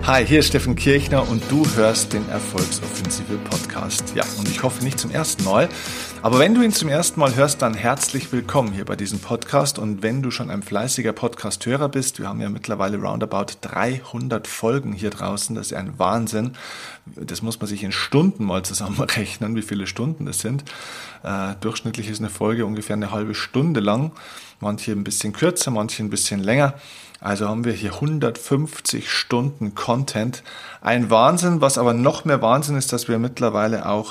Hi, hier ist Steffen Kirchner und du hörst den Erfolgsoffensive Podcast. Ja, und ich hoffe nicht zum ersten Mal, aber wenn du ihn zum ersten Mal hörst, dann herzlich willkommen hier bei diesem Podcast. Und wenn du schon ein fleißiger Podcast-Hörer bist, wir haben ja mittlerweile roundabout 300 Folgen hier draußen, das ist ja ein Wahnsinn. Das muss man sich in Stunden mal zusammenrechnen, wie viele Stunden das sind. Durchschnittlich ist eine Folge ungefähr eine halbe Stunde lang, manche ein bisschen kürzer, manche ein bisschen länger. Also haben wir hier 150 Stunden Content. Ein Wahnsinn, was aber noch mehr Wahnsinn ist, dass wir mittlerweile auch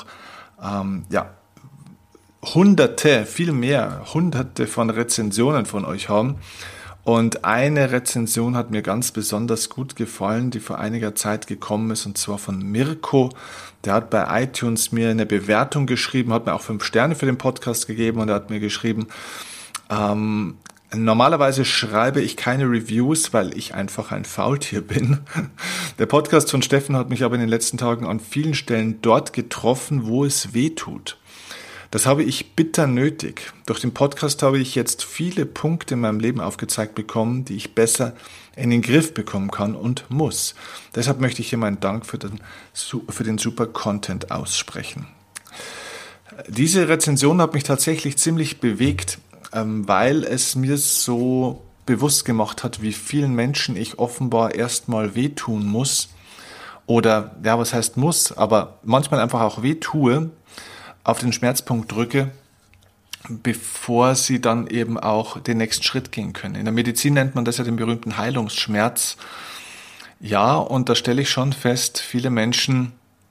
Hunderte von Rezensionen von euch haben. Und eine Rezension hat mir ganz besonders gut gefallen, die vor einiger Zeit gekommen ist, und zwar von Mirko. Der hat bei iTunes mir eine Bewertung geschrieben, hat mir auch 5 Sterne für den Podcast gegeben und er hat mir geschrieben, normalerweise schreibe ich keine Reviews, weil ich einfach ein Faultier bin. Der Podcast von Steffen hat mich aber in den letzten Tagen an vielen Stellen dort getroffen, wo es weh tut. Das habe ich bitter nötig. Durch den Podcast habe ich jetzt viele Punkte in meinem Leben aufgezeigt bekommen, die ich besser in den Griff bekommen kann und muss. Deshalb möchte ich hier meinen Dank für den super Content aussprechen. Diese Rezension hat mich tatsächlich ziemlich bewegt, weil es mir so bewusst gemacht hat, wie vielen Menschen ich offenbar erstmal wehtun muss. Oder, ja, was heißt muss, aber manchmal einfach auch wehtue, auf den Schmerzpunkt drücke, bevor sie dann eben auch den nächsten Schritt gehen können. In der Medizin nennt man das ja den berühmten Heilungsschmerz. Ja, und da stelle ich schon fest, viele Menschen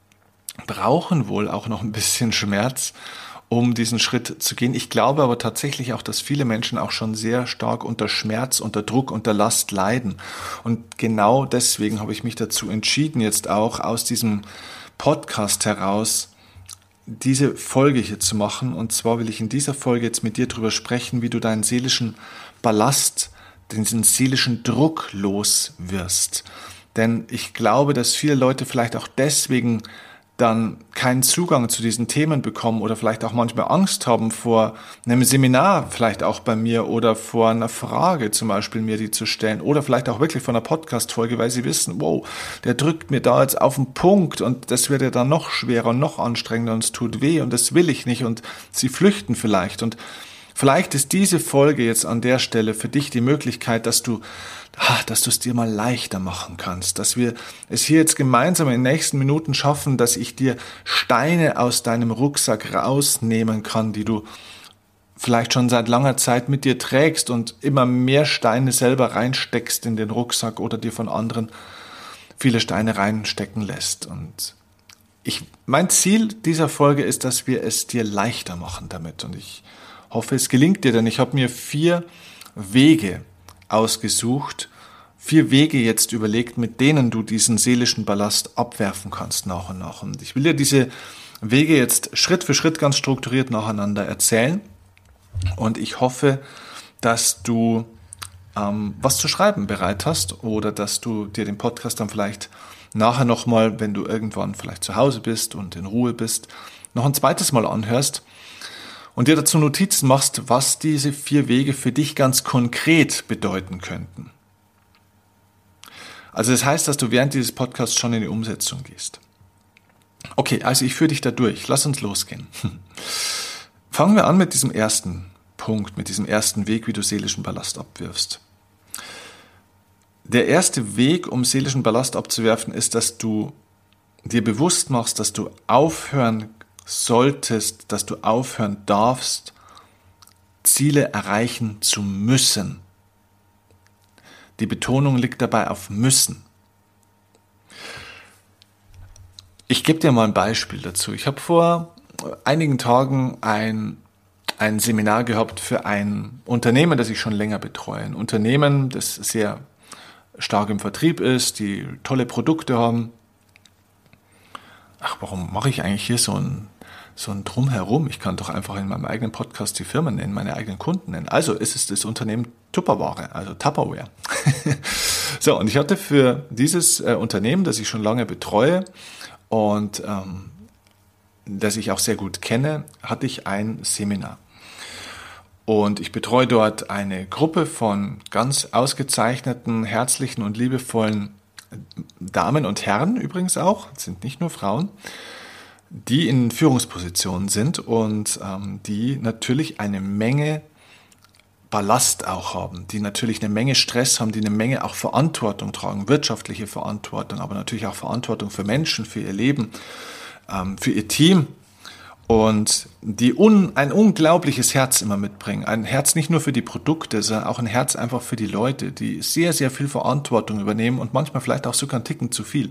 brauchen wohl auch noch ein bisschen Schmerz, um diesen Schritt zu gehen. Ich glaube aber tatsächlich auch, dass viele Menschen auch schon sehr stark unter Schmerz, unter Druck, unter Last leiden. Und genau deswegen habe ich mich dazu entschieden, jetzt auch aus diesem Podcast heraus diese Folge hier zu machen. Und zwar will ich in dieser Folge jetzt mit dir darüber sprechen, wie du deinen seelischen Ballast, diesen seelischen Druck los wirst. Denn ich glaube, dass viele Leute vielleicht auch deswegen dann keinen Zugang zu diesen Themen bekommen oder vielleicht auch manchmal Angst haben vor einem Seminar, vielleicht auch bei mir, oder vor einer Frage zum Beispiel mir die zu stellen, oder vielleicht auch wirklich vor einer Podcast-Folge, weil sie wissen, wow, der drückt mir da jetzt auf den Punkt und das wird ja dann noch schwerer und noch anstrengender und es tut weh und das will ich nicht, und sie flüchten vielleicht. Und vielleicht ist diese Folge jetzt an der Stelle für dich die Möglichkeit, dass du es dir mal leichter machen kannst, dass wir es hier jetzt gemeinsam in den nächsten Minuten schaffen, dass ich dir Steine aus deinem Rucksack rausnehmen kann, die du vielleicht schon seit langer Zeit mit dir trägst und immer mehr Steine selber reinsteckst in den Rucksack oder dir von anderen viele Steine reinstecken lässt. Und mein Ziel dieser Folge ist, dass wir es dir leichter machen damit, und ich hoffe, es gelingt dir, denn ich habe mir 4 Wege ausgesucht, 4 Wege jetzt überlegt, mit denen du diesen seelischen Ballast abwerfen kannst nach und nach. Und ich will dir diese Wege jetzt Schritt für Schritt ganz strukturiert nacheinander erzählen. Und ich hoffe, dass du was zu schreiben bereit hast oder dass du dir den Podcast dann vielleicht nachher nochmal, wenn du irgendwann vielleicht zu Hause bist und in Ruhe bist, noch ein zweites Mal anhörst und dir dazu Notizen machst, was diese 4 Wege für dich ganz konkret bedeuten könnten. Also das heißt, dass du während dieses Podcasts schon in die Umsetzung gehst. Okay, also ich führe dich da durch. Lass uns losgehen. Fangen wir an mit diesem ersten Punkt, mit diesem ersten Weg, wie du seelischen Ballast abwirfst. Der erste Weg, um seelischen Ballast abzuwerfen, ist, dass du dir bewusst machst, dass du aufhören solltest, dass du aufhören darfst, Ziele erreichen zu müssen. Die Betonung liegt dabei auf müssen. Ich gebe dir mal ein Beispiel dazu. Ich habe vor einigen Tagen ein Seminar gehabt für ein Unternehmen, das ich schon länger betreue. Ein Unternehmen, das sehr stark im Vertrieb ist, die tolle Produkte haben. Warum mache ich eigentlich hier so ein Drumherum? Ich kann doch einfach in meinem eigenen Podcast die Firmen nennen, meine eigenen Kunden nennen. Also ist es das Unternehmen Tupperware, also Tupperware. So, und ich hatte für dieses Unternehmen, das ich schon lange betreue und das ich auch sehr gut kenne, hatte ich ein Seminar. Und ich betreue dort eine Gruppe von ganz ausgezeichneten, herzlichen und liebevollen Damen und Herren übrigens auch, sind nicht nur Frauen, die in Führungspositionen sind und die natürlich eine Menge Ballast auch haben, die natürlich eine Menge Stress haben, die eine Menge auch Verantwortung tragen, wirtschaftliche Verantwortung, aber natürlich auch Verantwortung für Menschen, für ihr Leben, für ihr Team und die ein unglaubliches Herz immer mitbringen. Ein Herz nicht nur für die Produkte, sondern auch ein Herz einfach für die Leute, die sehr, sehr viel Verantwortung übernehmen und manchmal vielleicht auch sogar einen Ticken zu viel.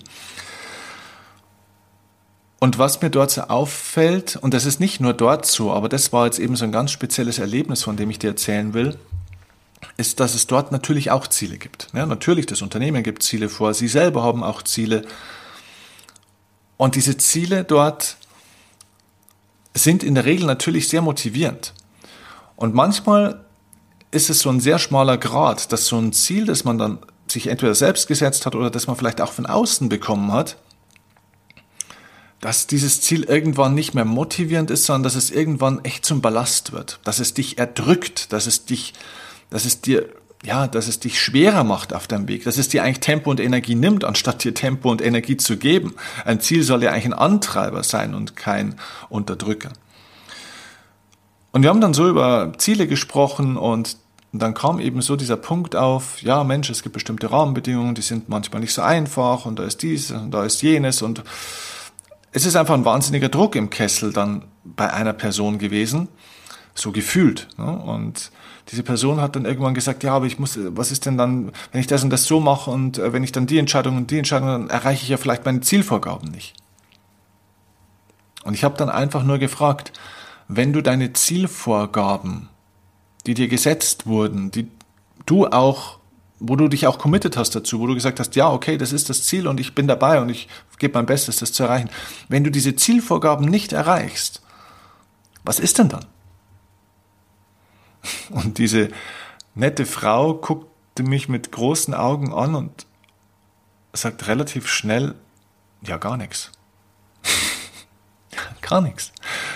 Und was mir dort so auffällt, und das ist nicht nur dort so, aber das war jetzt eben so ein ganz spezielles Erlebnis, von dem ich dir erzählen will, ist, dass es dort natürlich auch Ziele gibt. Ja, natürlich, das Unternehmen gibt Ziele vor, sie selber haben auch Ziele. Und diese Ziele dort sind in der Regel natürlich sehr motivierend. Und manchmal ist es so ein sehr schmaler Grat, dass so ein Ziel, das man dann sich entweder selbst gesetzt hat oder das man vielleicht auch von außen bekommen hat, dass dieses Ziel irgendwann nicht mehr motivierend ist, sondern dass es irgendwann echt zum Ballast wird, dass es dich erdrückt, dass es dich schwerer macht auf deinem Weg, dass es dir eigentlich Tempo und Energie nimmt, anstatt dir Tempo und Energie zu geben. Ein Ziel soll ja eigentlich ein Antreiber sein und kein Unterdrücker. Und wir haben dann so über Ziele gesprochen und dann kam eben so dieser Punkt auf, ja Mensch, es gibt bestimmte Rahmenbedingungen, die sind manchmal nicht so einfach und da ist dies und da ist jenes und es ist einfach ein wahnsinniger Druck im Kessel dann bei einer Person gewesen, so gefühlt. Ne? Und diese Person hat dann irgendwann gesagt, ja, aber was ist denn dann, wenn ich das und das so mache und wenn ich dann die Entscheidung und die Entscheidung, dann erreiche ich ja vielleicht meine Zielvorgaben nicht. Und ich habe dann einfach nur gefragt, wenn du deine Zielvorgaben, die dir gesetzt wurden, die du auch, wo du dich auch committed hast dazu, wo du gesagt hast, ja, okay, das ist das Ziel und ich bin dabei und ich gebe mein Bestes, das zu erreichen. Wenn du diese Zielvorgaben nicht erreichst, was ist denn dann? Und diese nette Frau guckte mich mit großen Augen an und sagt relativ schnell, ja, gar nichts. Gar nichts.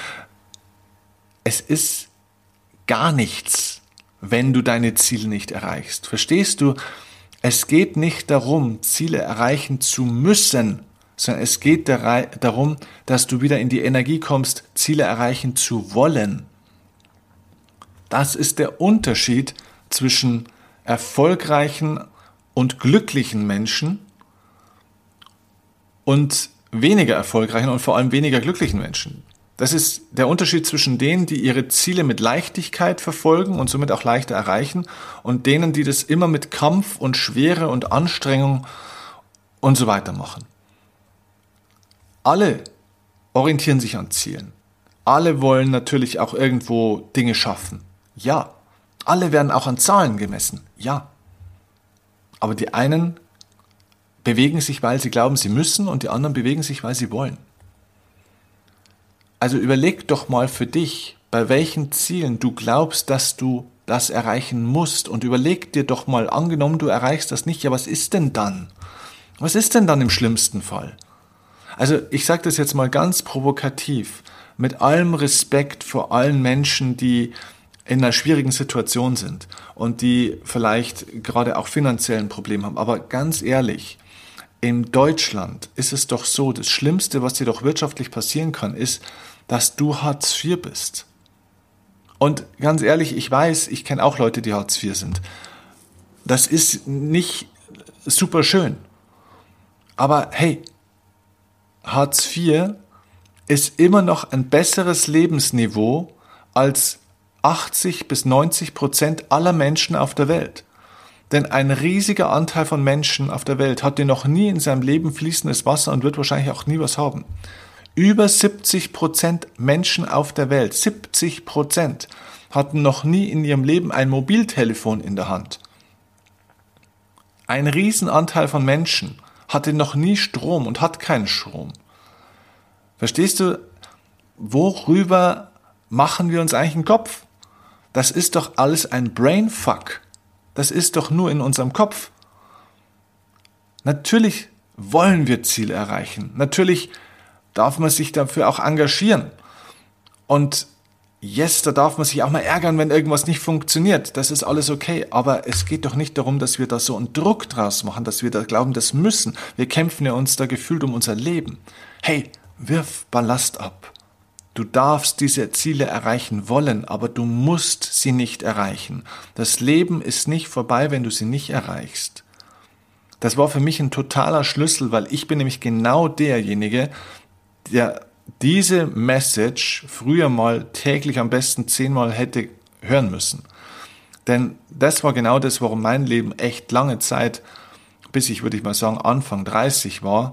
Es ist gar nichts, wenn du deine Ziele nicht erreichst. Verstehst du? Es geht nicht darum, Ziele erreichen zu müssen, sondern es geht darum, dass du wieder in die Energie kommst, Ziele erreichen zu wollen. Das ist der Unterschied zwischen erfolgreichen und glücklichen Menschen und weniger erfolgreichen und vor allem weniger glücklichen Menschen. Das ist der Unterschied zwischen denen, die ihre Ziele mit Leichtigkeit verfolgen und somit auch leichter erreichen und denen, die das immer mit Kampf und Schwere und Anstrengung und so weiter machen. Alle orientieren sich an Zielen. Alle wollen natürlich auch irgendwo Dinge schaffen. Ja. Alle werden auch an Zahlen gemessen. Ja. Aber die einen bewegen sich, weil sie glauben, sie müssen und die anderen bewegen sich, weil sie wollen. Also überleg doch mal für dich, bei welchen Zielen du glaubst, dass du das erreichen musst und überleg dir doch mal, angenommen du erreichst das nicht, ja was ist denn dann? Was ist denn dann im schlimmsten Fall? Also ich sage das jetzt mal ganz provokativ, mit allem Respekt vor allen Menschen, die in einer schwierigen Situation sind und die vielleicht gerade auch finanziell ein Problem haben, aber ganz ehrlich, in Deutschland ist es doch so, das Schlimmste, was dir doch wirtschaftlich passieren kann, ist, dass du Hartz IV bist. Und ganz ehrlich, ich weiß, ich kenne auch Leute, die Hartz IV sind. Das ist nicht super schön. Aber hey, Hartz IV ist immer noch ein besseres Lebensniveau als 80-90% aller Menschen auf der Welt. Denn ein riesiger Anteil von Menschen auf der Welt hatte noch nie in seinem Leben fließendes Wasser und wird wahrscheinlich auch nie was haben. Über 70% Menschen auf der Welt, 70%, hatten noch nie in ihrem Leben ein Mobiltelefon in der Hand. Ein Riesenanteil von Menschen hatte noch nie Strom und hat keinen Strom. Verstehst du, worüber machen wir uns eigentlich einen Kopf? Das ist doch alles ein Brainfuck. Das ist doch nur in unserem Kopf. Natürlich wollen wir Ziele erreichen. Natürlich darf man sich dafür auch engagieren. Und yes, da darf man sich auch mal ärgern, wenn irgendwas nicht funktioniert. Das ist alles okay. Aber es geht doch nicht darum, dass wir da so einen Druck draus machen, dass wir da glauben, das müssen. Wir kämpfen ja uns da gefühlt um unser Leben. Hey, wirf Ballast ab. Du darfst diese Ziele erreichen wollen, aber du musst sie nicht erreichen. Das Leben ist nicht vorbei, wenn du sie nicht erreichst. Das war für mich ein totaler Schlüssel, weil ich bin nämlich genau derjenige, der diese Message früher mal täglich am besten 10-mal hätte hören müssen. Denn das war genau das, warum mein Leben echt lange Zeit, bis ich, würde ich mal sagen, Anfang 30 war,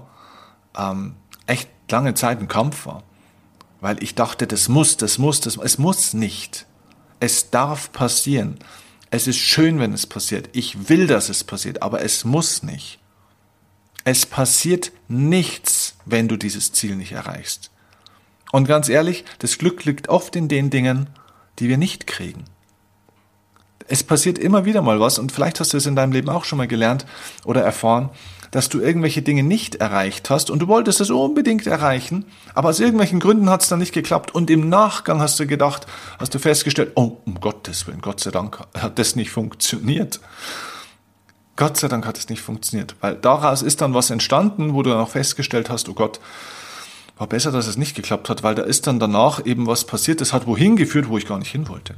echt lange Zeit ein Kampf war. Weil ich dachte, es muss nicht. Es darf passieren. Es ist schön, wenn es passiert. Ich will, dass es passiert, aber es muss nicht. Es passiert nichts, wenn du dieses Ziel nicht erreichst. Und ganz ehrlich, das Glück liegt oft in den Dingen, die wir nicht kriegen. Es passiert immer wieder mal was und vielleicht hast du es in deinem Leben auch schon mal gelernt oder erfahren, dass du irgendwelche Dinge nicht erreicht hast und du wolltest es unbedingt erreichen, aber aus irgendwelchen Gründen hat es dann nicht geklappt und im Nachgang hast du festgestellt, oh, um Gottes Willen, Gott sei Dank hat das nicht funktioniert. Gott sei Dank hat es nicht funktioniert, weil daraus ist dann was entstanden, wo du dann auch festgestellt hast, oh Gott, war besser, dass es nicht geklappt hat, weil da ist dann danach eben was passiert, das hat wohin geführt, wo ich gar nicht hin wollte.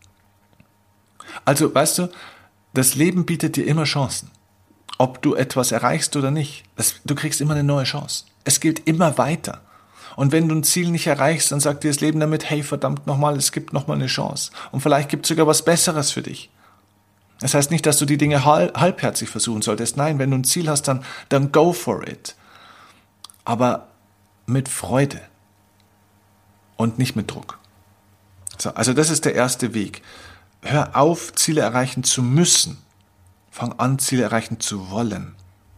Also, weißt du, das Leben bietet dir immer Chancen. Ob du etwas erreichst oder nicht, du kriegst immer eine neue Chance. Es geht immer weiter. Und wenn du ein Ziel nicht erreichst, dann sagt dir das Leben damit, hey, verdammt nochmal, es gibt nochmal eine Chance. Und vielleicht gibt es sogar was Besseres für dich. Das heißt nicht, dass du die Dinge halbherzig versuchen solltest. Nein, wenn du ein Ziel hast, dann go for it. Aber mit Freude und nicht mit Druck. So, also das ist der erste Weg. Hör auf, Ziele erreichen zu müssen. Fang an, Ziele erreichen zu wollen.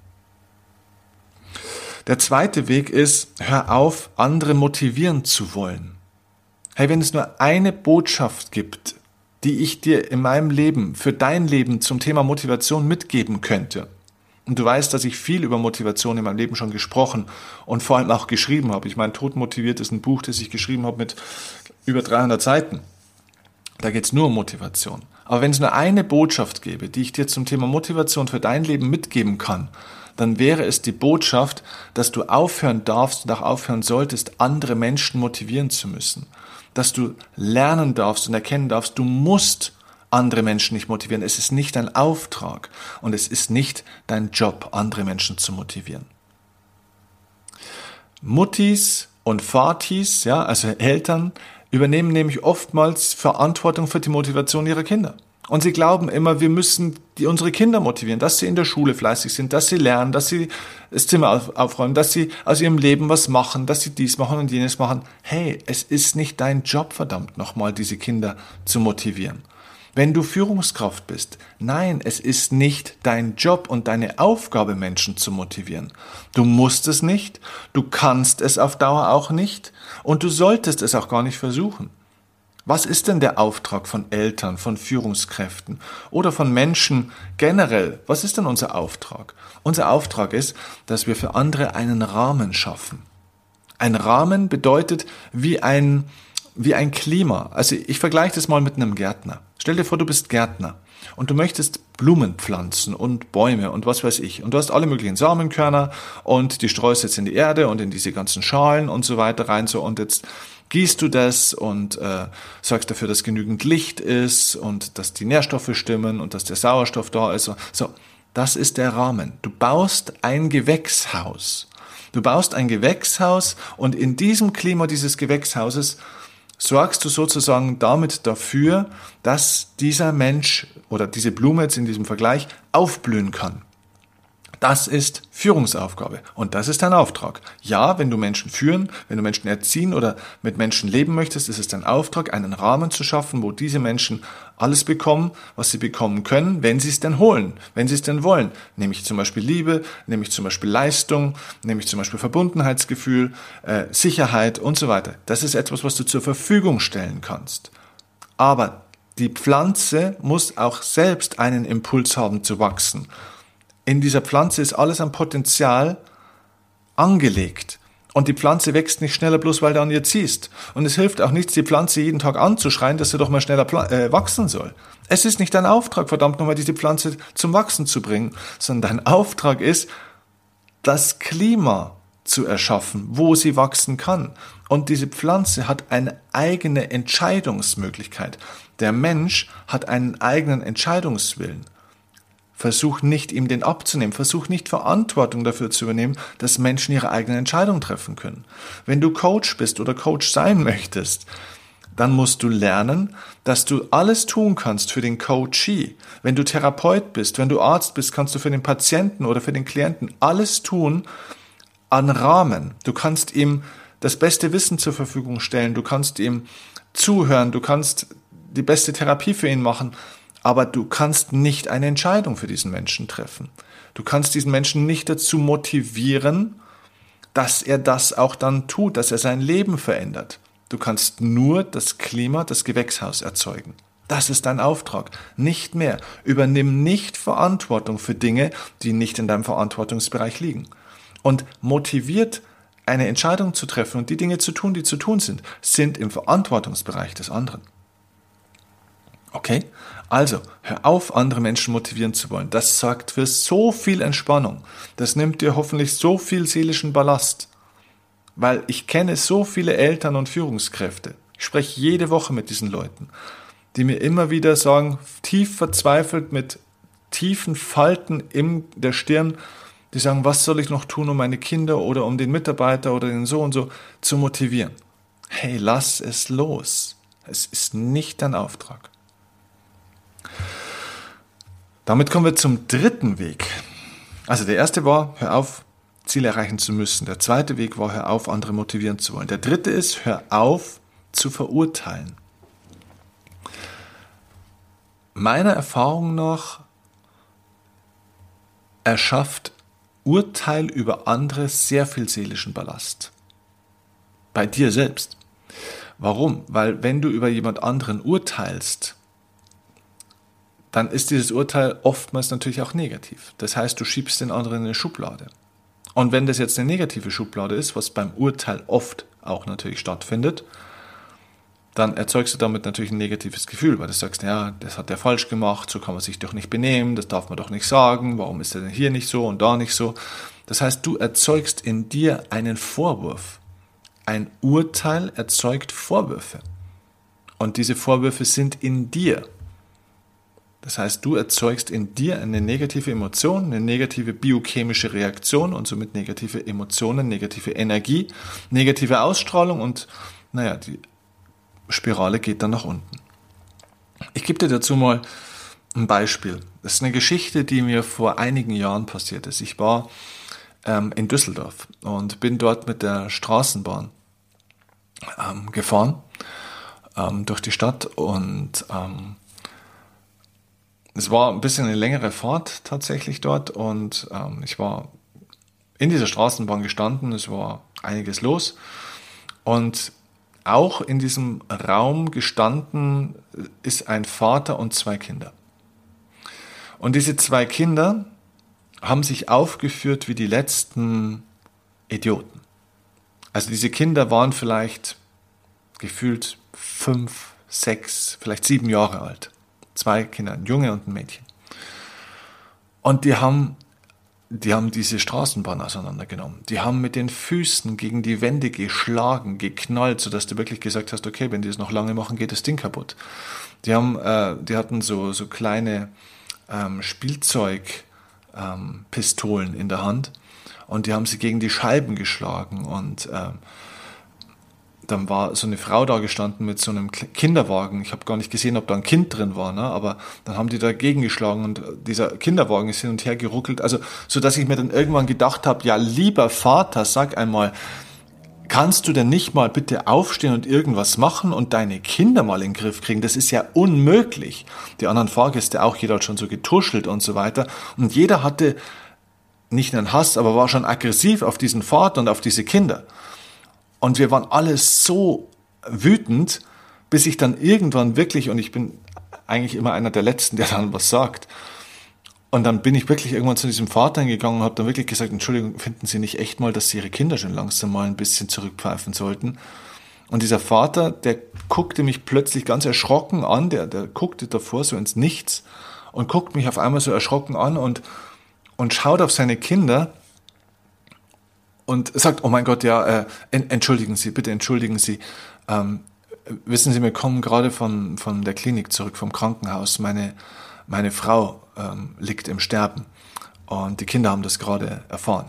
Der zweite Weg ist, hör auf, andere motivieren zu wollen. Hey, wenn es nur eine Botschaft gibt, die ich dir in meinem Leben, für dein Leben zum Thema Motivation mitgeben könnte, und du weißt, dass ich viel über Motivation in meinem Leben schon gesprochen und vor allem auch geschrieben habe. Ich meine, Todmotiviert ist ein Buch, das ich geschrieben habe mit über 300 Seiten. Da geht es nur um Motivation. Aber wenn es nur eine Botschaft gäbe, die ich dir zum Thema Motivation für dein Leben mitgeben kann, dann wäre es die Botschaft, dass du aufhören darfst und auch aufhören solltest, andere Menschen motivieren zu müssen. Dass du lernen darfst und erkennen darfst, du musst andere Menschen nicht motivieren. Es ist nicht dein Auftrag und es ist nicht dein Job, andere Menschen zu motivieren. Muttis und Vatis, ja, also Eltern, übernehmen nämlich oftmals Verantwortung für die Motivation ihrer Kinder. Und sie glauben immer, wir müssen unsere Kinder motivieren, dass sie in der Schule fleißig sind, dass sie lernen, dass sie das Zimmer aufräumen, dass sie aus ihrem Leben was machen, dass sie dies machen und jenes machen. Hey, es ist nicht dein Job, verdammt nochmal, diese Kinder zu motivieren. Wenn du Führungskraft bist, nein, es ist nicht dein Job und deine Aufgabe, Menschen zu motivieren. Du musst es nicht, du kannst es auf Dauer auch nicht und du solltest es auch gar nicht versuchen. Was ist denn der Auftrag von Eltern, von Führungskräften oder von Menschen generell? Was ist denn unser Auftrag? Unser Auftrag ist, dass wir für andere einen Rahmen schaffen. Ein Rahmen bedeutet wie ein Klima. Also ich vergleiche das mal mit einem Gärtner. Stell dir vor, du bist Gärtner und du möchtest Blumen pflanzen und Bäume und was weiß ich. Und du hast alle möglichen Samenkörner und die streust jetzt in die Erde und in diese ganzen Schalen und so weiter rein. So, und jetzt gießt du das und sorgst dafür, dass genügend Licht ist und dass die Nährstoffe stimmen und dass der Sauerstoff da ist. So, das ist der Rahmen. Du baust ein Gewächshaus. Du baust ein Gewächshaus und in diesem Klima dieses Gewächshauses sorgst du sozusagen damit dafür, dass dieser Mensch oder diese Blume jetzt in diesem Vergleich aufblühen kann. Das ist Führungsaufgabe und das ist dein Auftrag. Ja, wenn du Menschen führen, wenn du Menschen erziehen oder mit Menschen leben möchtest, ist es dein Auftrag, einen Rahmen zu schaffen, wo diese Menschen alles bekommen, was sie bekommen können, wenn sie es denn holen, wenn sie es denn wollen. Nämlich zum Beispiel Liebe, nämlich zum Beispiel Leistung, nämlich zum Beispiel Verbundenheitsgefühl, Sicherheit und so weiter. Das ist etwas, was du zur Verfügung stellen kannst. Aber die Pflanze muss auch selbst einen Impuls haben zu wachsen. In dieser Pflanze ist alles an Potenzial angelegt. Und die Pflanze wächst nicht schneller, bloß weil du an ihr ziehst. Und es hilft auch nichts, die Pflanze jeden Tag anzuschreien, dass sie doch mal schneller wachsen soll. Es ist nicht dein Auftrag, verdammt nochmal, diese Pflanze zum Wachsen zu bringen, sondern dein Auftrag ist, das Klima zu erschaffen, wo sie wachsen kann. Und diese Pflanze hat eine eigene Entscheidungsmöglichkeit. Der Mensch hat einen eigenen Entscheidungswillen. Versuch nicht, ihm den abzunehmen. Versuch nicht, Verantwortung dafür zu übernehmen, dass Menschen ihre eigenen Entscheidungen treffen können. Wenn du Coach bist oder Coach sein möchtest, dann musst du lernen, dass du alles tun kannst für den Coachee. Wenn du Therapeut bist, wenn du Arzt bist, kannst du für den Patienten oder für den Klienten alles tun an Rahmen. Du kannst ihm das beste Wissen zur Verfügung stellen, du kannst ihm zuhören, du kannst die beste Therapie für ihn machen, aber du kannst nicht eine Entscheidung für diesen Menschen treffen. Du kannst diesen Menschen nicht dazu motivieren, dass er das auch dann tut, dass er sein Leben verändert. Du kannst nur das Klima, das Gewächshaus erzeugen. Das ist dein Auftrag, nicht mehr. Übernimm nicht Verantwortung für Dinge, die nicht in deinem Verantwortungsbereich liegen. Und motiviert eine Entscheidung zu treffen und die Dinge zu tun, die zu tun sind im Verantwortungsbereich des anderen. Okay? Also, hör auf, andere Menschen motivieren zu wollen. Das sorgt für so viel Entspannung. Das nimmt dir hoffentlich so viel seelischen Ballast. Weil ich kenne so viele Eltern und Führungskräfte. Ich spreche jede Woche mit diesen Leuten, die mir immer wieder sagen, tief verzweifelt mit tiefen Falten in der Stirn, die sagen, was soll ich noch tun, um meine Kinder oder um den Mitarbeiter oder den so und so zu motivieren? Hey, lass es los. Es ist nicht dein Auftrag. Damit kommen wir zum dritten Weg. Also der erste war, hör auf, Ziele erreichen zu müssen. Der zweite Weg war, hör auf, andere motivieren zu wollen. Der dritte ist, hör auf zu verurteilen. Meiner Erfahrung nach erschafft Urteil über andere sehr viel seelischen Ballast. Bei dir selbst. Warum? Weil wenn du über jemand anderen urteilst, dann ist dieses Urteil oftmals natürlich auch negativ. Das heißt, du schiebst den anderen in eine Schublade. Und wenn das jetzt eine negative Schublade ist, was beim Urteil oft auch natürlich stattfindet, dann erzeugst du damit natürlich ein negatives Gefühl, weil du sagst, ja, das hat der falsch gemacht, so kann man sich doch nicht benehmen, das darf man doch nicht sagen, warum ist er denn hier nicht so und da nicht so. Das heißt, du erzeugst in dir einen Vorwurf. Ein Urteil erzeugt Vorwürfe. Und diese Vorwürfe sind in dir. Das heißt, du erzeugst in dir eine negative Emotion, eine negative biochemische Reaktion und somit negative Emotionen, negative Energie, negative Ausstrahlung und die Spirale geht dann nach unten. Ich gebe dir dazu mal ein Beispiel. Das ist eine Geschichte, die mir vor einigen Jahren passiert ist. Ich war in Düsseldorf und bin dort mit der Straßenbahn gefahren durch die Stadt und es war ein bisschen eine längere Fahrt tatsächlich dort und ich war in dieser Straßenbahn gestanden, es war einiges los und auch in diesem Raum gestanden ist ein Vater und zwei Kinder. Und diese zwei Kinder haben sich aufgeführt wie die letzten Idioten. Also diese Kinder waren vielleicht gefühlt 5, 6, vielleicht 7 Jahre alt. 2 Kinder, ein Junge und ein Mädchen. Und die haben diese Straßenbahn auseinandergenommen. Die haben mit den Füßen gegen die Wände geschlagen, geknallt, sodass du wirklich gesagt hast, okay, wenn die es noch lange machen, geht das Ding kaputt. Die hatten so kleine Spielzeugpistolen in der Hand und die haben sie gegen die Scheiben geschlagen und dann war so eine Frau da gestanden mit so einem Kinderwagen. Ich habe gar nicht gesehen, ob da ein Kind drin war, ne? Aber dann haben die dagegen geschlagen und dieser Kinderwagen ist hin und her geruckelt. Also, so dass ich mir dann irgendwann gedacht habe, ja, lieber Vater, sag einmal, kannst du denn nicht mal bitte aufstehen und irgendwas machen und deine Kinder mal in den Griff kriegen? Das ist ja unmöglich. Die anderen Fahrgäste auch, jeder hat schon so getuschelt und so weiter. Und jeder hatte nicht einen Hass, aber war schon aggressiv auf diesen Vater und auf diese Kinder. Und wir waren alle so wütend, bis ich dann irgendwann wirklich, und ich bin eigentlich immer einer der Letzten, der dann was sagt, Und dann bin ich wirklich irgendwann zu diesem Vater gegangen und habe dann wirklich gesagt, Entschuldigung, finden Sie nicht echt mal, dass Sie Ihre Kinder schon langsam mal ein bisschen zurückpfeifen sollten? Und dieser Vater, der guckte mich plötzlich ganz erschrocken an, der guckte davor so ins Nichts und guckt mich auf einmal so erschrocken an und schaut auf seine Kinder und sagt, oh mein Gott, ja, entschuldigen Sie, bitte entschuldigen Sie. Wissen Sie, wir kommen gerade von der Klinik zurück, vom Krankenhaus. Meine Frau liegt im Sterben und die Kinder haben das gerade erfahren.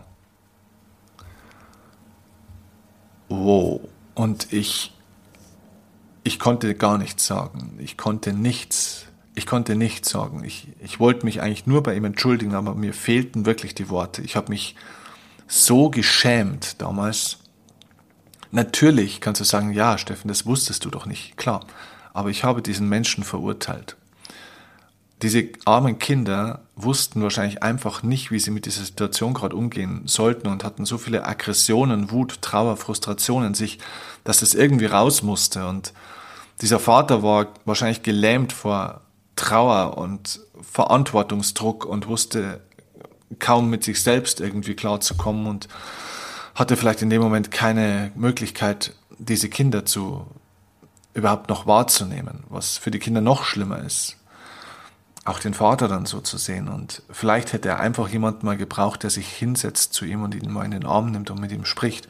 Wow. Und ich konnte gar nichts sagen. Ich konnte nichts sagen. Ich wollte mich eigentlich nur bei ihm entschuldigen, aber mir fehlten wirklich die Worte. Ich habe mich so geschämt damals. Natürlich kannst du sagen, ja, Steffen, das wusstest du doch nicht. Klar, aber ich habe diesen Menschen verurteilt. Diese armen Kinder wussten wahrscheinlich einfach nicht, wie sie mit dieser Situation gerade umgehen sollten und hatten so viele Aggressionen, Wut, Trauer, Frustration in sich, dass das irgendwie raus musste. Und dieser Vater war wahrscheinlich gelähmt vor Trauer und Verantwortungsdruck und wusste kaum mit sich selbst irgendwie klarzukommen und hatte vielleicht in dem Moment keine Möglichkeit, diese Kinder überhaupt noch wahrzunehmen, was für die Kinder noch schlimmer ist. Auch den Vater dann so zu sehen. Und vielleicht hätte er einfach jemanden mal gebraucht, der sich hinsetzt zu ihm und ihn mal in den Arm nimmt und mit ihm spricht.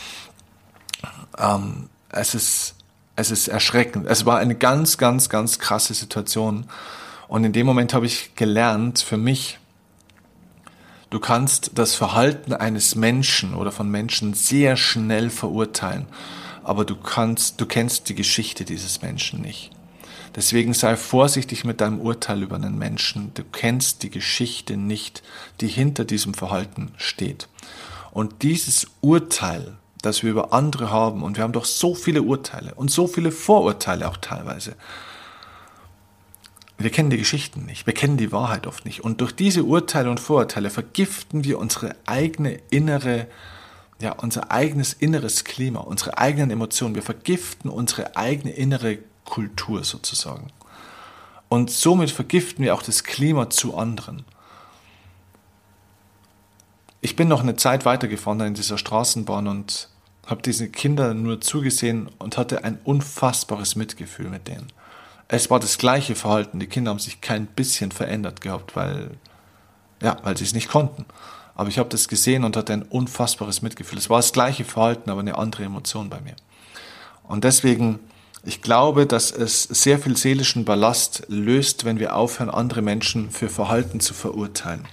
Es ist erschreckend. Es war eine ganz, ganz, ganz krasse Situation. Und in dem Moment habe ich gelernt, für mich, du kannst das Verhalten eines Menschen oder von Menschen sehr schnell verurteilen, aber du kennst die Geschichte dieses Menschen nicht. Deswegen sei vorsichtig mit deinem Urteil über einen Menschen. Du kennst die Geschichte nicht, die hinter diesem Verhalten steht. Und dieses Urteil, das wir über andere haben, und wir haben doch so viele Urteile und so viele Vorurteile auch teilweise, wir kennen die Geschichten nicht, wir kennen die Wahrheit oft nicht. Und durch diese Urteile und Vorurteile vergiften wir unser eigenes inneres Klima, unsere eigenen Emotionen. Wir vergiften unsere eigene innere Kultur sozusagen. Und somit vergiften wir auch das Klima zu anderen. Ich bin noch eine Zeit weitergefahren in dieser Straßenbahn und habe diese Kinder nur zugesehen und hatte ein unfassbares Mitgefühl mit denen. Es war das gleiche Verhalten. Die Kinder haben sich kein bisschen verändert gehabt, weil sie es nicht konnten. Aber ich habe das gesehen und hatte ein unfassbares Mitgefühl. Es war das gleiche Verhalten, aber eine andere Emotion bei mir. Und deswegen, ich glaube, dass es sehr viel seelischen Ballast löst, wenn wir aufhören, andere Menschen für Verhalten zu verurteilen.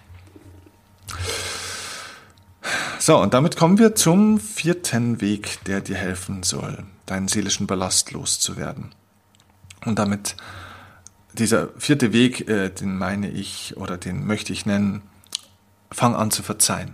So, und damit kommen wir zum 4. Weg, der dir helfen soll, deinen seelischen Ballast loszuwerden. Und damit dieser 4. Weg, den möchte ich nennen, fang an zu verzeihen.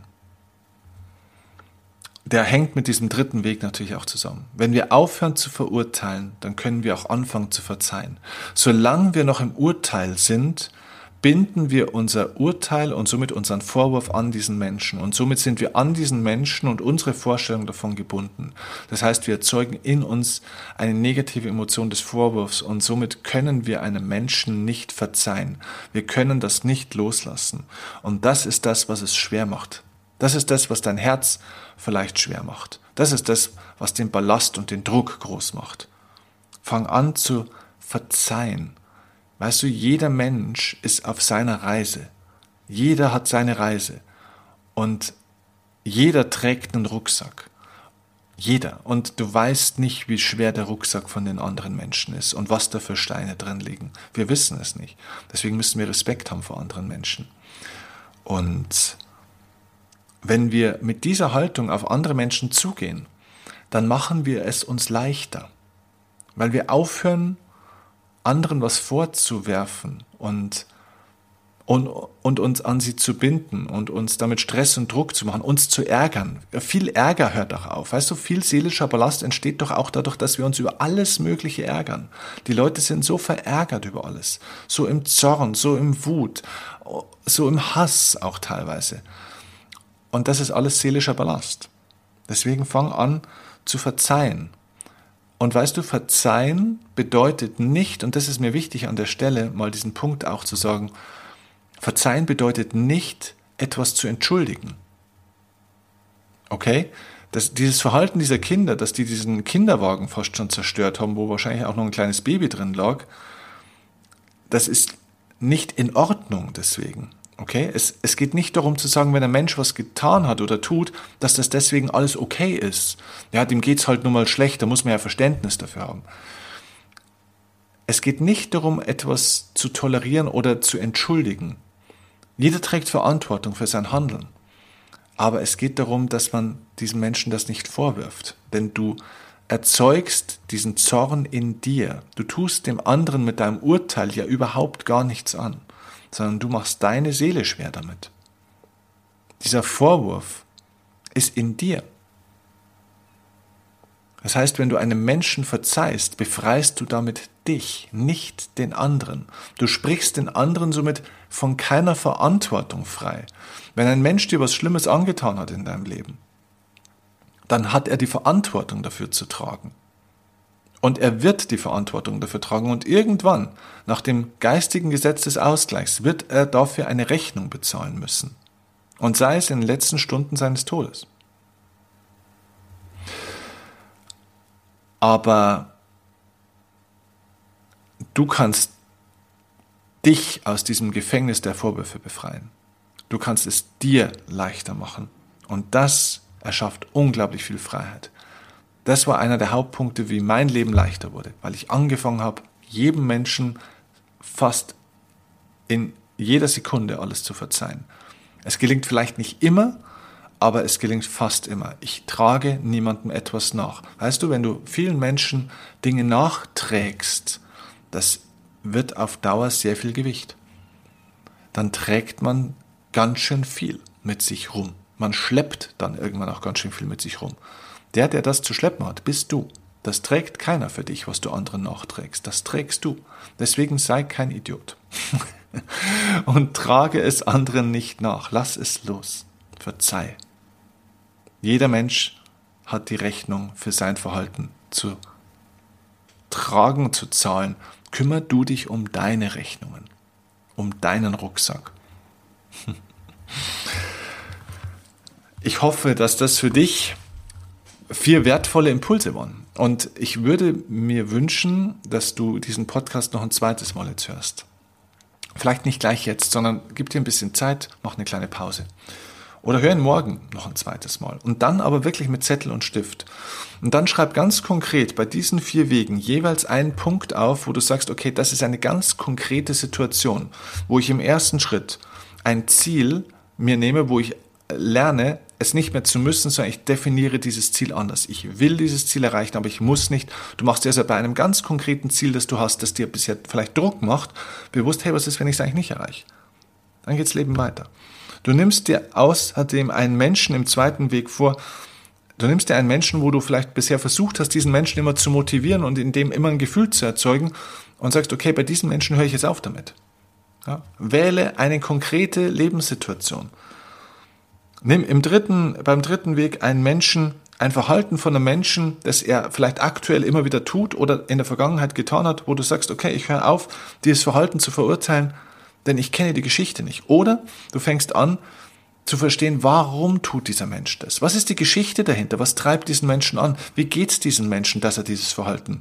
Der hängt mit diesem 3. Weg natürlich auch zusammen. Wenn wir aufhören zu verurteilen, dann können wir auch anfangen zu verzeihen. Solange wir noch im Urteil sind, binden wir unser Urteil und somit unseren Vorwurf an diesen Menschen. Und somit sind wir an diesen Menschen und unsere Vorstellung davon gebunden. Das heißt, wir erzeugen in uns eine negative Emotion des Vorwurfs und somit können wir einem Menschen nicht verzeihen. Wir können das nicht loslassen. Und das ist das, was es schwer macht. Das ist das, was dein Herz vielleicht schwer macht. Das ist das, was den Ballast und den Druck groß macht. Fang an zu verzeihen. Weißt du, jeder Mensch ist auf seiner Reise. Jeder hat seine Reise. Und jeder trägt einen Rucksack. Jeder. Und du weißt nicht, wie schwer der Rucksack von den anderen Menschen ist und was da für Steine drin liegen. Wir wissen es nicht. Deswegen müssen wir Respekt haben vor anderen Menschen. Und wenn wir mit dieser Haltung auf andere Menschen zugehen, dann machen wir es uns leichter. Weil wir aufhören, anderen was vorzuwerfen und uns an sie zu binden und uns damit Stress und Druck zu machen, uns zu ärgern. Viel Ärger hört auch auf. Weißt du, viel seelischer Ballast entsteht doch auch dadurch, dass wir uns über alles Mögliche ärgern. Die Leute sind so verärgert über alles. So im Zorn, so im Wut, so im Hass auch teilweise. Und das ist alles seelischer Ballast. Deswegen fang an zu verzeihen. Und weißt du, verzeihen bedeutet nicht, und das ist mir wichtig an der Stelle, mal diesen Punkt auch zu sagen, Verzeihen bedeutet nicht, etwas zu entschuldigen. Okay? Dieses Verhalten dieser Kinder, dass die diesen Kinderwagen fast schon zerstört haben, wo wahrscheinlich auch noch ein kleines Baby drin lag, das ist nicht in Ordnung deswegen. Okay? Es geht nicht darum zu sagen, wenn ein Mensch was getan hat oder tut, dass das deswegen alles okay ist. Ja, dem geht's halt nur mal schlecht, da muss man ja Verständnis dafür haben. Es geht nicht darum, etwas zu tolerieren oder zu entschuldigen. Jeder trägt Verantwortung für sein Handeln. Aber es geht darum, dass man diesen Menschen das nicht vorwirft. Denn du erzeugst diesen Zorn in dir. Du tust dem anderen mit deinem Urteil ja überhaupt gar nichts an, sondern du machst deine Seele schwer damit. Dieser Vorwurf ist in dir. Das heißt, wenn du einem Menschen verzeihst, befreist du damit dich, nicht den anderen. Du sprichst den anderen somit von keiner Verantwortung frei. Wenn ein Mensch dir was Schlimmes angetan hat in deinem Leben, dann hat er die Verantwortung dafür zu tragen. Und er wird die Verantwortung dafür tragen. Und irgendwann, nach dem geistigen Gesetz des Ausgleichs, wird er dafür eine Rechnung bezahlen müssen. Und sei es in den letzten Stunden seines Todes. Aber du kannst dich aus diesem Gefängnis der Vorwürfe befreien. Du kannst es dir leichter machen. Und das erschafft unglaublich viel Freiheit. Das war einer der Hauptpunkte, wie mein Leben leichter wurde, weil ich angefangen habe, jedem Menschen fast in jeder Sekunde alles zu verzeihen. Es gelingt vielleicht nicht immer, aber es gelingt fast immer. Ich trage niemandem etwas nach. Weißt du, wenn du vielen Menschen Dinge nachträgst, das wird auf Dauer sehr viel Gewicht. Dann trägt man ganz schön viel mit sich rum. Man schleppt dann irgendwann auch ganz schön viel mit sich rum. Der das zu schleppen hat, bist du. Das trägt keiner für dich, was du anderen nachträgst. Das trägst du. Deswegen sei kein Idiot. Und trage es anderen nicht nach. Lass es los. Verzeih. Jeder Mensch hat die Rechnung für sein Verhalten zu tragen, zu zahlen. Kümmer du dich um deine Rechnungen, um deinen Rucksack. Ich hoffe, dass das für dich 4 wertvolle Impulse waren. Und ich würde mir wünschen, dass du diesen Podcast noch ein zweites Mal jetzt hörst. Vielleicht nicht gleich jetzt, sondern gib dir ein bisschen Zeit, mach eine kleine Pause. Oder hör ihn morgen noch ein zweites Mal. Und dann aber wirklich mit Zettel und Stift. Und dann schreib ganz konkret bei diesen 4 Wegen jeweils einen Punkt auf, wo du sagst, okay, das ist eine ganz konkrete Situation, wo ich im ersten Schritt ein Ziel mir nehme, wo ich lerne, es nicht mehr zu müssen, sondern ich definiere dieses Ziel anders. Ich will dieses Ziel erreichen, aber ich muss nicht. Du machst dir also bei einem ganz konkreten Ziel, das du hast, das dir bisher vielleicht Druck macht, bewusst, hey, was ist, wenn ich es eigentlich nicht erreiche? Dann geht's Leben weiter. Du nimmst dir außerdem einen Menschen im zweiten Weg vor, du nimmst dir einen Menschen, wo du vielleicht bisher versucht hast, diesen Menschen immer zu motivieren und in dem immer ein Gefühl zu erzeugen und sagst, okay, bei diesem Menschen höre ich jetzt auf damit. Ja? Wähle eine konkrete Lebenssituation. Nimm beim dritten Weg einen Menschen, ein Verhalten von einem Menschen, das er vielleicht aktuell immer wieder tut oder in der Vergangenheit getan hat, wo du sagst, okay, ich höre auf, dieses Verhalten zu verurteilen, denn ich kenne die Geschichte nicht. Oder du fängst an zu verstehen, warum tut dieser Mensch das? Was ist die Geschichte dahinter? Was treibt diesen Menschen an? Wie geht es diesem Menschen, dass er dieses Verhalten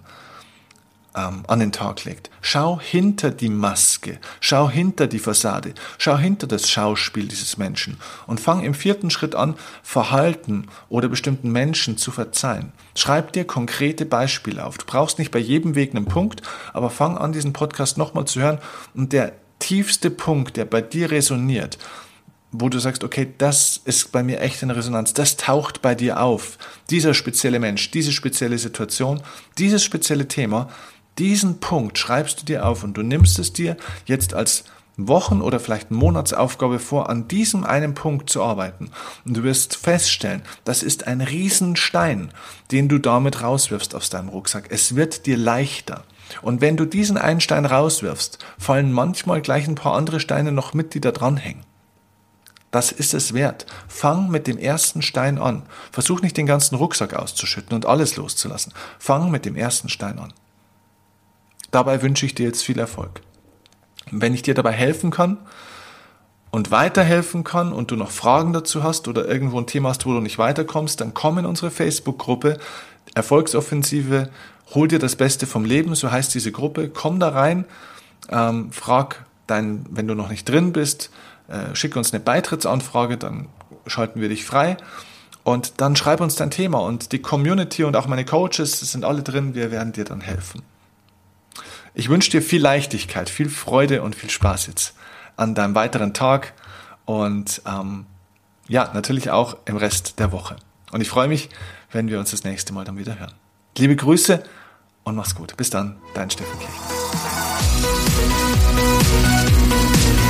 an den Tag legt? Schau hinter die Maske, schau hinter die Fassade, schau hinter das Schauspiel dieses Menschen und fang im 4. Schritt an, Verhalten oder bestimmten Menschen zu verzeihen. Schreib dir konkrete Beispiele auf. Du brauchst nicht bei jedem Weg einen Punkt, aber fang an, diesen Podcast nochmal zu hören und der tiefste Punkt, der bei dir resoniert, wo du sagst, okay, das ist bei mir echt eine Resonanz, das taucht bei dir auf. Dieser spezielle Mensch, diese spezielle Situation, dieses spezielle Thema, diesen Punkt schreibst du dir auf und du nimmst es dir jetzt als Wochen- oder vielleicht Monatsaufgabe vor, an diesem einen Punkt zu arbeiten. Und du wirst feststellen, das ist ein Riesenstein, den du damit rauswirfst aus deinem Rucksack. Es wird dir leichter. Und wenn du diesen einen Stein rauswirfst, fallen manchmal gleich ein paar andere Steine noch mit, die da dranhängen. Das ist es wert. Fang mit dem ersten Stein an. Versuch nicht den ganzen Rucksack auszuschütten und alles loszulassen. Fang mit dem ersten Stein an. Dabei wünsche ich dir jetzt viel Erfolg. Wenn ich dir dabei helfen kann, und weiterhelfen kann und du noch Fragen dazu hast oder irgendwo ein Thema hast, wo du nicht weiterkommst, dann komm in unsere Facebook-Gruppe Erfolgsoffensive, hol dir das Beste vom Leben, so heißt diese Gruppe, komm da rein, wenn du noch nicht drin bist, schick uns eine Beitrittsanfrage, dann schalten wir dich frei und dann schreib uns dein Thema und die Community und auch meine Coaches sind alle drin, wir werden dir dann helfen. Ich wünsche dir viel Leichtigkeit, viel Freude und viel Spaß jetzt an deinem weiteren Tag und natürlich auch im Rest der Woche. Und ich freue mich, wenn wir uns das nächste Mal dann wieder hören. Liebe Grüße und mach's gut. Bis dann, dein Steffen Kirchner.